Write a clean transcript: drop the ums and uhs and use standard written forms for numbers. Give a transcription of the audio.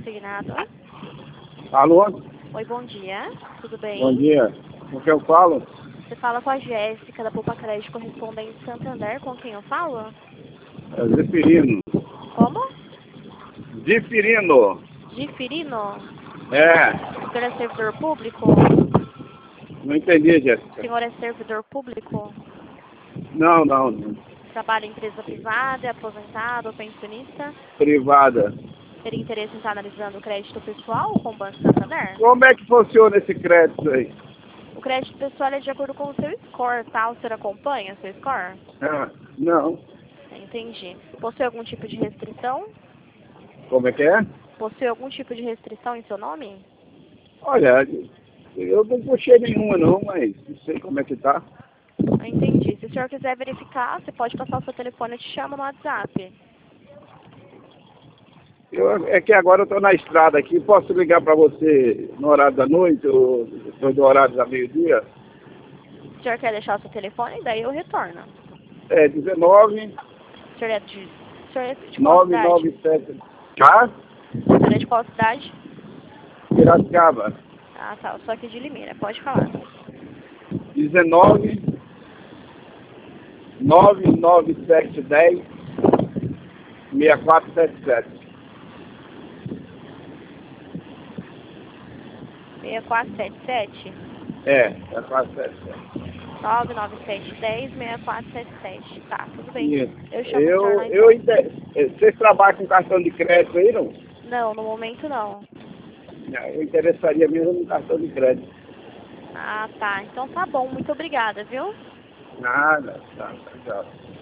consignado. Alô? Oi, bom dia. Tudo bem? Bom dia. Com quem eu falo? Você fala com a Jéssica, da Poupa Crédito Correspondente Santander. Com quem eu falo? É Zefirino. Como? Zefirino. Gifirino? É. O senhor é servidor público? Não entendi, O Jéssica. senhor é servidor público? Não, não. Trabalha em empresa privada, é aposentado ou pensionista? Privada. Teria interesse em estar analisando o crédito pessoal com o Banco Santander? Como é que funciona esse crédito aí? O crédito pessoal é de acordo com o seu score, tá? O senhor acompanha o seu score? Ah, não. Entendi. Possui algum tipo de restrição? Como é que é? Possui algum tipo de restrição em seu nome? Olha, eu não puxei nenhuma não, mas não sei como é que tá. Entendi. Se o senhor quiser verificar, você pode passar o seu telefone, eu te chamo no WhatsApp. É que agora eu tô na estrada aqui. Posso ligar para você no horário da noite ou depois do horário da meio-dia? O senhor quer deixar o seu telefone? Daí eu retorno. É 19 O senhor é de qual cidade? 997. Tá? O senhor é de qual cidade? Piracicaba. Ah, tá. Eu sou aqui de Limeira. Pode falar. 19 99710 6477. 6477? É 6477. 99710-6477. Tá, tudo bem. Isso. Eu chamo o senhor lá Vocês trabalham com cartão de crédito aí, não? Não, no momento não. Eu interessaria mesmo no cartão de crédito. Ah, tá. Então tá bom. Muito obrigada, viu? Nada, tá, tchau.